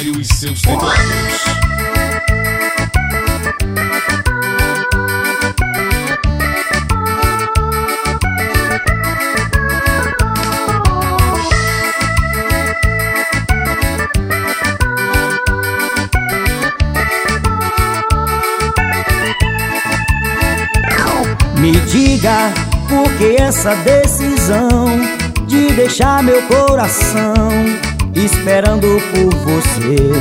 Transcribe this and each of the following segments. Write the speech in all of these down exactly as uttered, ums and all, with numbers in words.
Rogério e seus teclados. Me diga por que essa decisão de deixar meu coração esperando por você.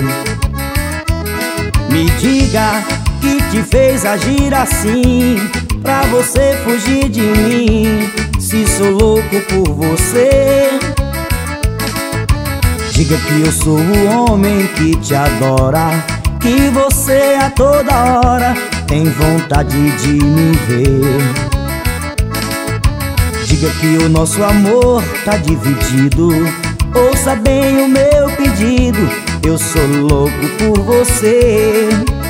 Me diga que te fez agir assim pra você fugir de mim, se sou louco por você. Diga que eu sou o homem que te adora, que você a toda hora tem vontade de me ver. Diga que o nosso amor tá dividido, ouça bem o meu pedido, eu sou louco por você.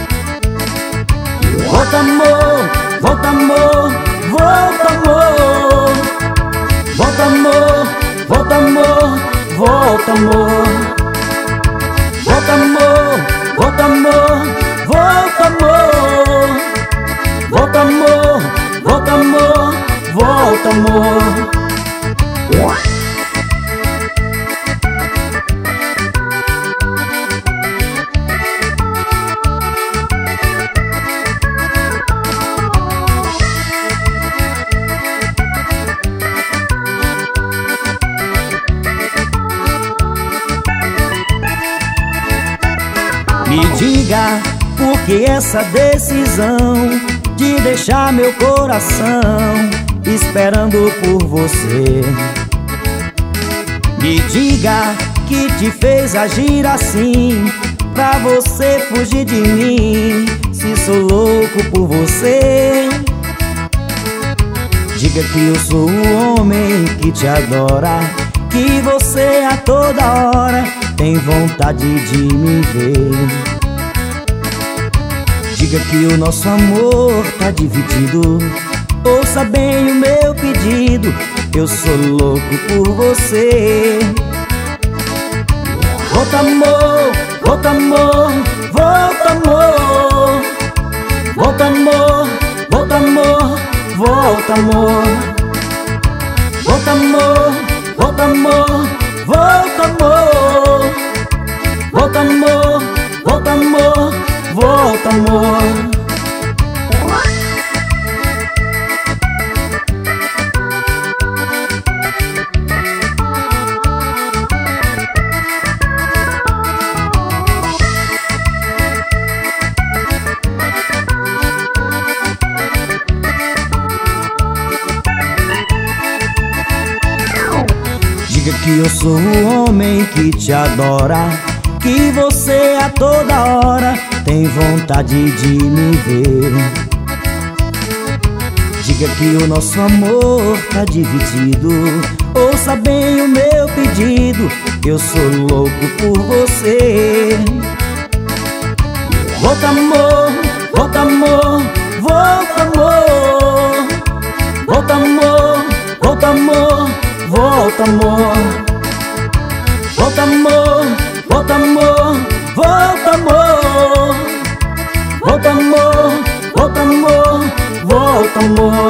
Volta amor, volta amor, volta amor. Volta amor, volta amor, volta amor. Volta amor, volta amor, volta amor. Volta amor, volta amor, volta amor. Me diga por que essa decisão de deixar meu coração esperando por você. Me diga que te fez agir assim pra você fugir de mim, se sou louco por você. Diga que eu sou o homem que te adora, que você a toda hora tem vontade de me ver. Diga que o nosso amor tá dividido, ouça bem o meu pedido, eu sou louco por você. Volta amor, volta amor, volta amor. Volta amor, volta amor, volta amor. Volta amor, volta amor, volta amor. Volta amor, volta amor, volta amor. Diga que eu sou o homem que te adora, que você a toda hora tem vontade de me ver. Diga que o nosso amor tá dividido, ouça bem o meu pedido, eu sou louco por você. Volta amor, volta amor, volta amor. Volta amor, volta amor, volta amor. Volta amor, volta amor, volta amor. Volta amor, volta amor, volta amor.